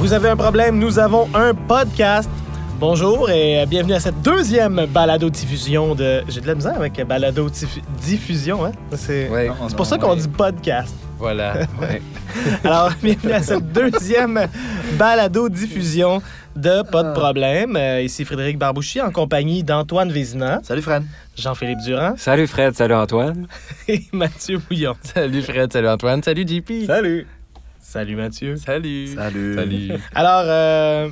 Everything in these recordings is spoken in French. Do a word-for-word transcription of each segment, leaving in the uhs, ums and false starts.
Vous avez un problème, nous avons un podcast. Bonjour et bienvenue à cette deuxième balado-diffusion de... J'ai de la misère avec balado-diffusion, hein? C'est, ouais, c'est pour ça qu'on ouais. dit podcast. Voilà. Ouais. Alors, bienvenue à cette deuxième balado-diffusion de Pas de problème. Euh, ici Frédéric Barbouchi en compagnie d'Antoine Vézina. Salut Fred. Jean-Philippe Durand. Salut Fred, salut Antoine. Et Mathieu Bouillon. Salut Fred, salut Antoine, salut J P. Salut. Salut Mathieu. Salut. Salut. Salut. Alors, euh,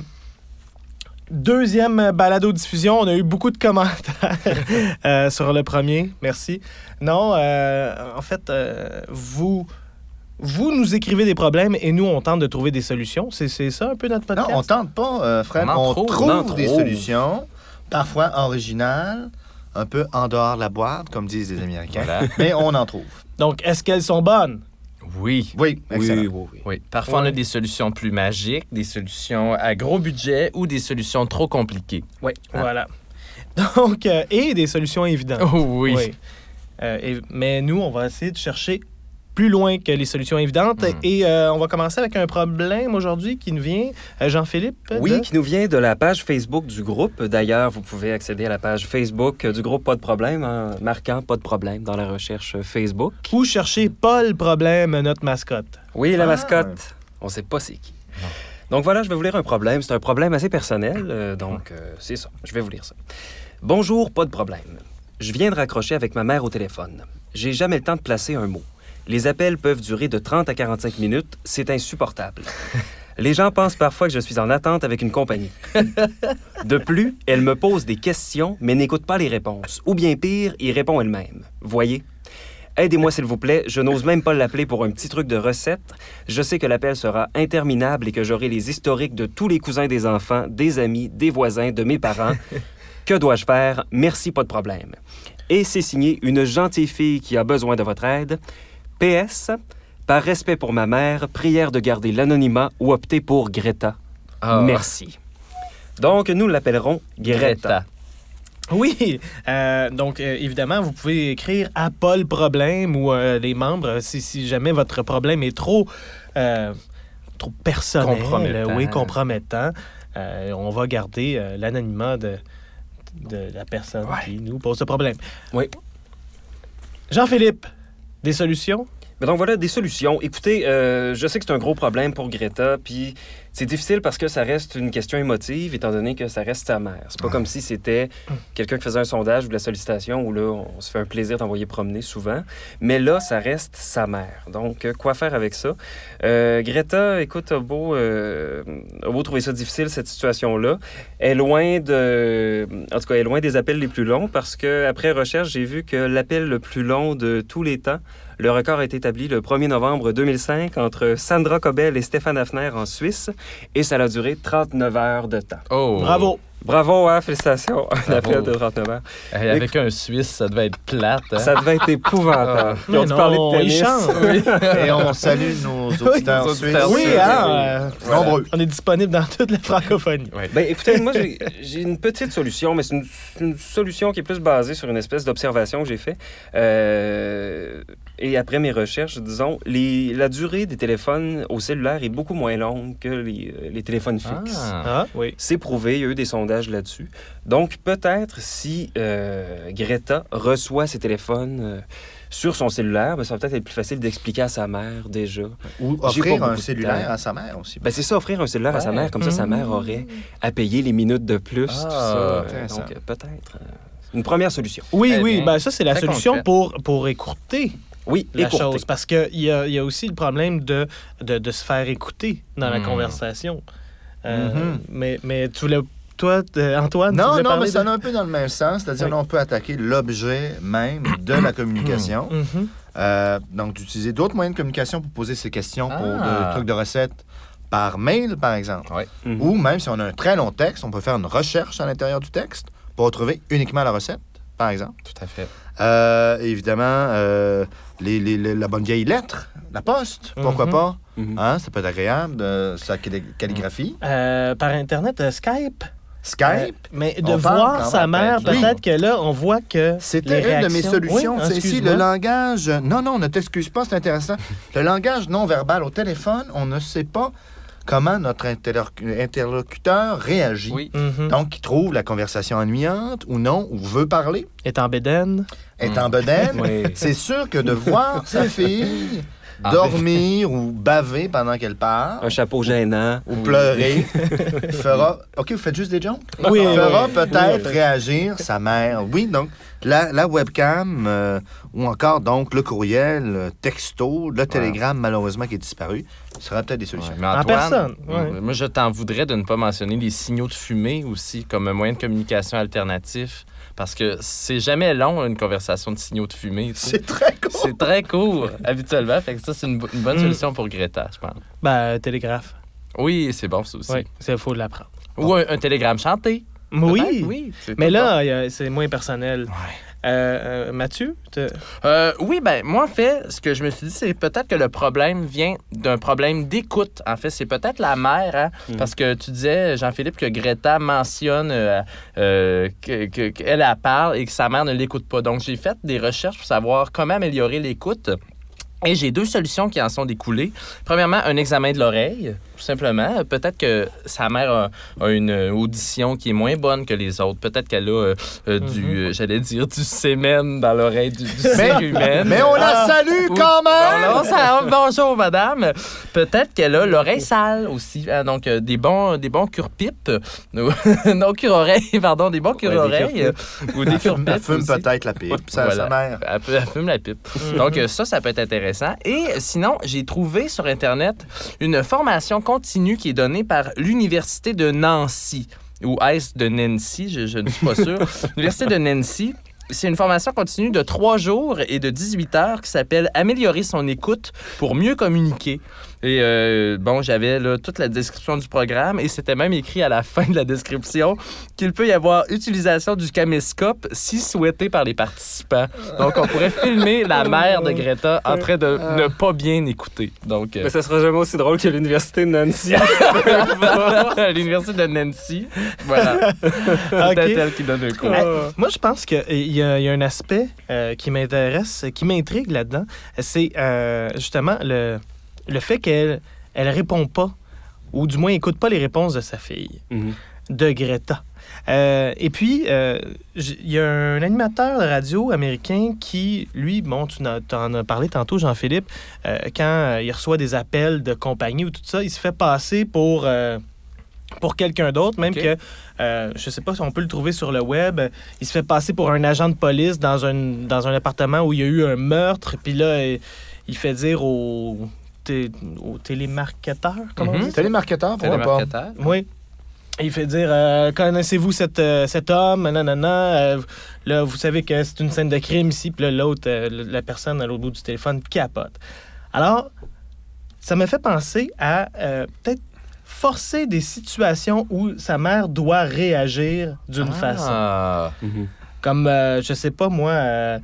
deuxième balado-diffusion, on a eu beaucoup de commentaires euh, sur le premier. Merci. Non, euh, en fait, euh, vous... Vous nous écrivez des problèmes et nous, on tente de trouver des solutions. C'est, c'est ça un peu notre podcast? Non, on tente pas, euh, Fred. On, on trouve, trouve on des trouve. solutions, parfois originales, un peu en dehors de la boîte, comme disent les Américains, voilà. Mais on en trouve. Donc, est-ce qu'elles sont bonnes? Oui. Oui, excellent. Oui, oui, oui. oui. Parfois, ouais. on a des solutions plus magiques, des solutions à gros budget ou des solutions trop compliquées. Oui, ah. voilà. Donc, euh, et des solutions évidentes. Oh, oui. oui. Euh, et, mais nous, on va essayer de chercher plus loin que les solutions évidentes. Mm. Et euh, on va commencer avec un problème aujourd'hui qui nous vient, euh, Jean-Philippe. Oui, de... qui nous vient de la page Facebook du groupe. D'ailleurs, vous pouvez accéder à la page Facebook du groupe Pas de problème, en marquant Pas de problème dans la recherche Facebook. Ou chercher Paul Problème, notre mascotte. Oui, la ah, mascotte. Ouais. On ne sait pas c'est qui. Non. Donc voilà, je vais vous lire un problème. C'est un problème assez personnel, euh, donc euh, c'est ça. Je vais vous lire ça. Bonjour, pas de problème. Je viens de raccrocher avec ma mère au téléphone. J'ai jamais le temps de placer un mot. Les appels peuvent durer de trente à quarante-cinq minutes. C'est insupportable. Les gens pensent parfois que je suis en attente avec une compagnie. De plus, elle me pose des questions, mais n'écoute pas les réponses. Ou bien pire, y répond elle-même. Voyez? Aidez-moi, s'il vous plaît. Je n'ose même pas l'appeler pour un petit truc de recette. Je sais que l'appel sera interminable et que j'aurai les historiques de tous les cousins des enfants, des amis, des voisins, de mes parents. Que dois-je faire? Merci, pas de problème. Et c'est signé une gentille fille qui a besoin de votre aide. P S, par respect pour ma mère, prière de garder l'anonymat ou opter pour Greta. Oh. Merci. Donc, nous l'appellerons Greta. Greta. Oui, euh, donc euh, évidemment, vous pouvez écrire à Paul Problème ou euh, les membres si, si jamais votre problème est trop, euh, trop personnel, compromettant. oui, compromettant. Euh, on va garder euh, l'anonymat de, de la personne ouais. qui nous pose ce problème. Oui. Jean-Philippe, des solutions? Mais donc voilà, des solutions. Écoutez, euh, je sais que c'est un gros problème pour Greta, puis c'est difficile parce que ça reste une question émotive, étant donné que ça reste sa mère. C'est pas ouais. comme si c'était quelqu'un qui faisait un sondage ou de la sollicitation, où là, on se fait un plaisir d'envoyer promener souvent. Mais là, ça reste sa mère. Donc, euh, quoi faire avec ça? Euh, Greta, écoute, a beau, euh, a beau trouver ça difficile, cette situation-là, est loin de... En tout cas, est loin des appels les plus longs, parce qu'après recherche, j'ai vu que l'appel le plus long de tous les temps, le record a été établi le premier novembre deux mille cinq entre Sandra Kobel et Stéphane Hafner en Suisse, et ça a duré trente-neuf heures de temps. Oh! Bravo! Bravo, hein, félicitations. Un appel de trente-neuf heures. Hey, avec un Suisse, ça devait être plate. Hein? Ça devait être épouvantable. Ils ont dû parler de tennis. Oui. Et on salue nos auditeurs oui, suisses. Oui, hein, euh, nombreux. On est disponible dans toute la francophonie. Oui. Ben, écoutez, moi, j'ai, j'ai une petite solution, mais c'est une, une solution qui est plus basée sur une espèce d'observation que j'ai faite. Euh, et après mes recherches, disons, les, la durée des téléphones au cellulaire est beaucoup moins longue que les, les téléphones fixes. Ah, ah oui. C'est prouvé, il y a eu des sondages là-dessus. Donc, peut-être si euh, Greta reçoit ses téléphones euh, sur son cellulaire, ben, ça va peut-être être plus facile d'expliquer à sa mère déjà. Ou offrir un cellulaire à sa mère aussi. Ben, c'est ça, offrir un cellulaire ouais. à sa mère. Comme ça, mmh. sa mère aurait à payer les minutes de plus. Ah, tout ça. Donc, euh, peut-être euh, une première solution. Oui, Très oui, bien. Ben, ça, c'est la Très solution pour, pour écourter. Oui, la écourter. chose. Parce qu'il y a, y a aussi le problème de, de, de se faire écouter dans mmh. la conversation. Euh, mmh. mais, mais tu voulais... Toi, Antoine, non, tu non, mais de... ça va un peu dans le même sens. C'est-à-dire oui. qu'on peut attaquer l'objet même de la communication. Mm-hmm. euh, donc, d'utiliser d'autres moyens de communication pour poser ces questions, ah. pour des trucs de recettes par mail, par exemple. Oui. Mm-hmm. Ou même si on a un très long texte, on peut faire une recherche à l'intérieur du texte pour retrouver uniquement la recette, par exemple. Tout à fait. Euh, évidemment, euh, les, les, les, la bonne vieille lettre, la poste, pourquoi mm-hmm. pas. Mm-hmm. Hein, ça peut être agréable, euh, sa calligraphie. Euh, par Internet, euh, Skype. Skype. Euh, mais de voir sa mère, peut-être oui. que là, on voit que C'était les une de mes solutions. Oui, c'est ici le langage... Non, non, ne t'excuse pas, c'est intéressant. Le langage non verbal au téléphone, on ne sait pas comment notre interlocuteur réagit. Oui. Mm-hmm. Donc, il trouve la conversation ennuyante ou non, ou veut parler. Est en bédaine. Est en bedaine. Oui. C'est sûr que de voir sa fille Ah, dormir ou baver pendant qu'elle parle, Un chapeau gênant. ou pleurer, fera... OK, vous faites juste des jokes? Oui, fera oui. peut-être Oui. réagir sa mère. Oui, donc, la, la webcam, euh, ou encore, donc, le courriel, le texto, le télégramme, malheureusement, qui est disparu, sera peut-être des solutions. Ouais, mais En Antoine, personne, ouais. moi, je t'en voudrais de ne pas mentionner les signaux de fumée aussi comme un moyen de communication alternatif. Parce que c'est jamais long, une conversation de signaux de fumée. tu sais. C'est très cool. C'est très court, habituellement. Fait que ça, c'est une, une bonne Mm. solution pour Greta, je pense. Ben, télégraphe. Oui, c'est bon, ça aussi. Oui, il faut l'apprendre. Ou un, un télégramme chanté. Oui. Peut-être, oui. c'est Mais pas là, y a- c'est moins personnel. bon. Ouais. Euh, euh, Mathieu? te- Euh, oui, ben moi, en fait, ce que je me suis dit, c'est peut-être que le problème vient d'un problème d'écoute. En fait, c'est peut-être la mère, hein? Mm. Parce que tu disais, Jean-Philippe, que Greta mentionne euh, euh, que- que- qu'elle elle parle et que sa mère ne l'écoute pas. Donc, j'ai fait des recherches pour savoir comment améliorer l'écoute. Et j'ai deux solutions qui en sont découlées. Premièrement, un examen de l'oreille, tout simplement. Peut-être que sa mère a, a une audition qui est moins bonne que les autres. Peut-être qu'elle a euh, euh, du, euh, j'allais dire, du sémen dans l'oreille, du, du sémen humaine. Mais on la Ah. salue Ou- quand même! Bon, ça- bonjour, madame. Peut-être qu'elle a l'oreille sale aussi. hein, donc, euh, des bons, des bons cure-pipes. non, cure-oreilles, pardon, des bons cure-oreilles. euh, ou des Elle cure-pipes fume aussi. peut-être la pipe, sa, Voilà. sa mère. Elle, peut- elle fume la pipe. Donc, euh, ça, ça peut être intéressant. Et sinon, j'ai trouvé sur Internet une formation continue qui est donnée par l'Université de Nancy. Ou est-ce de Nancy? Je, je ne suis pas sûr. L'Université de Nancy. C'est une formation continue de trois jours et de dix-huit heures qui s'appelle « Améliorer son écoute pour mieux communiquer ». Et euh, bon, j'avais là, toute la description du programme et c'était même écrit à la fin de la description qu'il peut y avoir utilisation du caméscope si souhaité par les participants. Donc, on pourrait filmer la mère de Greta en train de ne pas bien écouter. Donc, euh, Mais ça sera jamais aussi drôle que l'université de Nancy. à l'Université de Nancy, voilà. C'est Ok. elle qui donne un cours. Hey, moi, je pense qu'il y, a- il y a un aspect euh, qui m'intéresse, qui m'intrigue là-dedans. C'est euh, justement le, le fait qu'elle elle répond pas, ou du moins écoute pas les réponses de sa fille, Mhm. de Greta. Euh, et puis, euh, j- il y a un animateur de radio américain qui, lui, bon, tu en as, t'en as parlé tantôt, Jean-Philippe, euh, quand euh, il reçoit des appels de compagnie ou tout ça, il se fait passer pour... euh, pour quelqu'un d'autre, même OK. que, euh, je sais pas si on peut le trouver sur le web, euh, il se fait passer pour un agent de police dans un, dans un appartement où il y a eu un meurtre, puis là, il, il fait dire au, té, au télémarketeur, comment on Mhm. dit? Télémarketeur, pourquoi pas? Télémarketeur. Oui. Il fait dire, euh, connaissez-vous cet, euh, cet homme, nanana, euh, là, vous savez que c'est une scène de crime ici, puis là, l'autre, euh, la personne à l'autre bout du téléphone capote. Alors, ça me fait penser à euh, peut-être forcer des situations où sa mère doit réagir d'une façon. Ah. Mhm. Comme, euh, je sais pas moi, euh,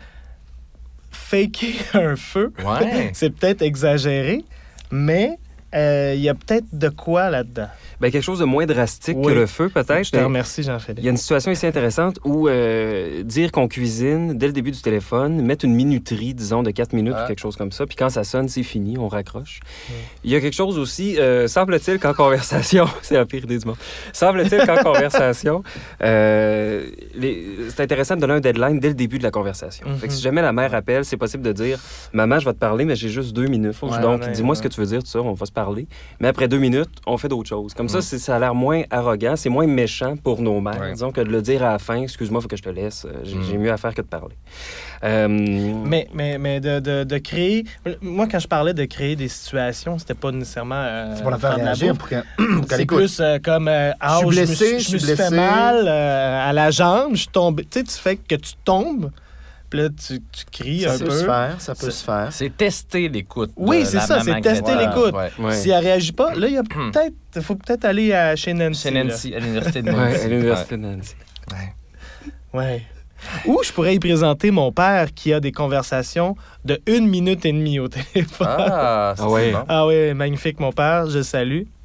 faker un feu. Ouais. C'est peut-être exagéré, mais euh, il y a peut-être de quoi là-dedans. Ben, quelque chose de moins drastique Oui. que le feu, peut-être. Je te mais remercie, Il y Jean-Philippe. a une situation ici intéressante où euh, dire qu'on cuisine dès le début du téléphone, mettre une minuterie, disons, de quatre minutes Ah. ou quelque chose comme ça, puis quand ça sonne, c'est fini, on raccroche. Il y a quelque chose aussi, euh, semble-t-il qu'en conversation, c'est la pire idée du monde, semble-t-il qu'en conversation, euh, les- c'est intéressant de donner un deadline dès le début de la conversation. Fait que si jamais la mère appelle, c'est possible de dire « Maman, je vais te parler, mais j'ai juste deux minutes. Faut que je- Ouais, donc, ouais, dis-moi ouais. ce que tu veux dire, tout ça, on va se parler. Mais après deux minutes, on fait d'autres choses. Comme ça, Mm. c'est- ça a l'air moins arrogant, c'est moins méchant pour nos mères, Ouais. disons, que de le dire à la fin, excuse-moi, il faut que je te laisse, euh, j'ai Mm. j'ai mieux à faire que de parler. Euh, Mais, mais, mais de, de, de créer... Moi, quand je parlais de créer des situations, c'était pas nécessairement... euh, C'est pour la faire de réagir, bouffe. pour qu'elle pour qu'elle C'est écoute. plus euh, comme... euh, Ah, Je suis me blessé, suis- je je me suis suis fait blessé. mal euh, à la jambe, je suis tombé... Tu sais, tu fais que tu tombes, puis là, tu, tu cries Ça un peut peu. se faire, ça peut C'est- se faire. C'est tester l'écoute. Oui, de c'est la ça, maman c'est tester Greta. l'écoute. Ouais. ouais. Si elle réagit pas, là, il y a peut-être... Il faut peut-être aller à, chez Nancy. Chez Nancy, à l'Université de Ouais, Nancy. à l'université de Nancy. là. Ouais. Ou je pourrais y présenter mon père qui a des conversations de une minute et demie au téléphone. Ah, ça, Ah ouais. c'est bon. Ah oui, magnifique, mon père, je le salue.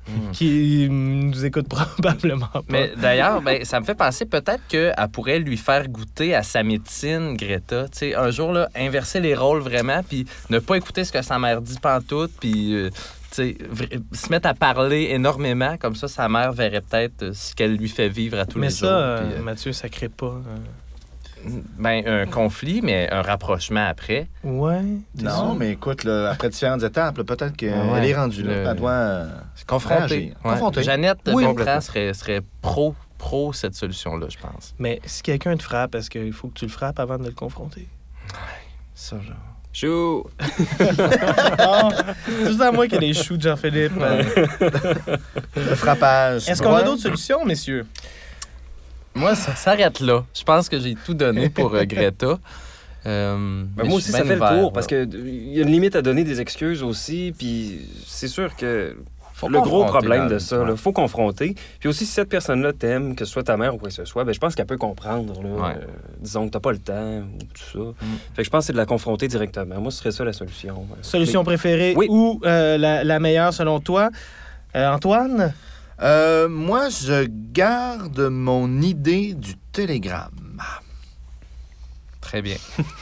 Mm. qui nous écoute probablement pas. Mais d'ailleurs, ben, ça me fait penser peut-être qu'elle pourrait lui faire goûter à sa médecine, Greta. Tu sais, un jour, là, inverser les rôles vraiment, puis ne pas écouter ce que sa mère dit pantoute, puis euh, tu sais, vra- se mettre à parler énormément. Comme ça, sa mère verrait peut-être euh, ce qu'elle lui fait vivre à tous Mais les ça, jours. euh, puis, euh, Mathieu, ça crée pas. euh, ben, un conflit, mais un rapprochement après. Ouais. t'es Non, sûr? mais écoute, là, après différentes étapes, là, peut-être qu'elle Ouais. est rendue là. Le- Elle doit... euh, Confronter. Réagir. Confronter. Jeannette Oui, Boncran complètement. serait, serait pro, pro cette solution-là, je pense. Mais si quelqu'un te frappe, est-ce qu'il faut que tu le frappes avant de le confronter? Ça, genre. Chou! Ah, c'est juste à moi qu'il y a des choux de Jean-Philippe. Euh, Le frappage. Est-ce qu'on a Ouais. d'autres solutions, messieurs? Moi, ça s'arrête là. Je pense que j'ai tout donné pour euh, Greta. Euh, Ben, mais moi je aussi, suis ça bien fait le ouvert, tour, parce là. qu'il y a une limite à donner des excuses aussi, puis c'est sûr que Faut le gros confronter problème dans- de ça, il faut confronter. Puis aussi, si cette personne-là t'aime, que ce soit ta mère ou quoi que ce soit, ben, je pense qu'elle peut comprendre. Là, Ouais. euh, disons que t'as pas le temps ou tout ça. Fait que je pense que c'est de la confronter directement. Moi, ce serait ça la solution. Euh, Solution préférée Oui. ou euh, la, la meilleure selon toi? Euh, Antoine? Euh, moi, je garde mon idée du télégramme. Très bien.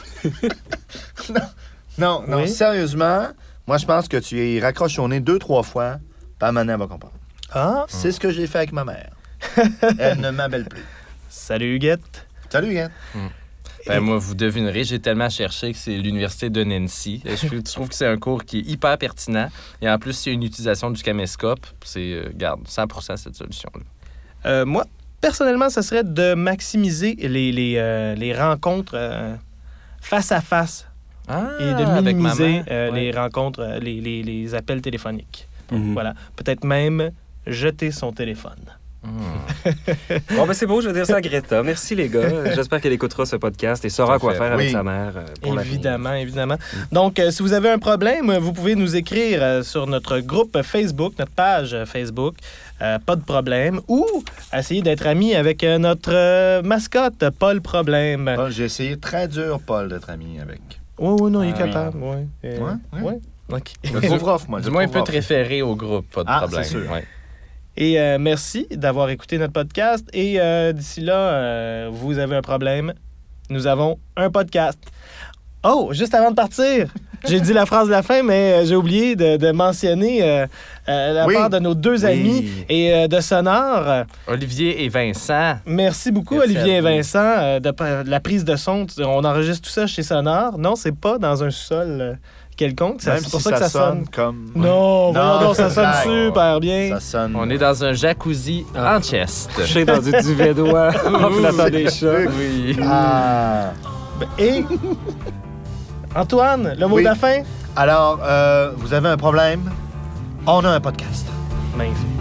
Non, non, Oui. sérieusement, moi, je pense que tu y raccroches au nez deux, trois fois, pas maintenant, elle va comprendre. Ah, C'est ce que j'ai fait avec ma mère. Elle ne m'appelle plus. salut Huguette. Salut, Yann. Ben, moi, vous devinerez, j'ai tellement cherché que c'est l'université de Nancy. Je trouve- je trouve que c'est un cours qui est hyper pertinent. Et en plus, c'est une utilisation du caméscope. C'est, euh, garde, cent pour cent cette solution-là. Euh, moi, personnellement, ça serait de maximiser les, les, euh, les rencontres euh, face à face Ah, et de avec minimiser maman. euh, Ouais. les rencontres, euh, les, les, les appels téléphoniques. Mhm. Voilà. Peut-être même jeter son téléphone. Hmm. Bon, ben c'est beau, je vais dire ça à Greta. Merci, les gars. J'espère qu'elle écoutera ce podcast et saura quoi Parfait. faire avec Oui. sa mère euh, pour l'avenir. Évidemment, évidemment. Donc, euh, si vous avez un problème, vous pouvez nous écrire euh, sur notre groupe Facebook, notre page euh, Facebook, euh, pas de problème, ou essayer d'être ami avec euh, notre euh, mascotte, pas le problème. Paul, j'ai essayé très dur, Paul, d'être ami avec. Oui, oui, non, il est Ah oui. capable. Ouais. Euh, Ouais, ouais. ouais. OK. Le pauvre off, moi. Du le moins, il pauvre peut te off. référer au groupe, pas de Ah, problème. c'est sûr. Ouais. Et euh, merci d'avoir écouté notre podcast. Et euh, d'ici là, euh, vous avez un problème. Nous avons un podcast. Oh, juste avant de partir, j'ai dit la phrase de la fin, mais euh, j'ai oublié de, de mentionner euh, euh, la Oui. part de nos deux Oui. amis et euh, de Sonore. Olivier et Vincent. Merci beaucoup, Merci Olivier à et vous. Vincent, euh, de, de la prise de son. On enregistre tout ça chez Sonore. Non, c'est pas dans un sol euh, quelconque. C'est Même c'est pour si ça que ça sonne. comme... Non, voyons donc, ça c'est sonne une blague. super bien. Ça sonne... On est dans un jacuzzi Ah. en chest. Couché dans du duvet d'oie en flattant des chats. Oui. Ah... Et Antoine, le mot Oui. de la fin? Alors, euh, vous avez un problème? On a un podcast. Magnifique.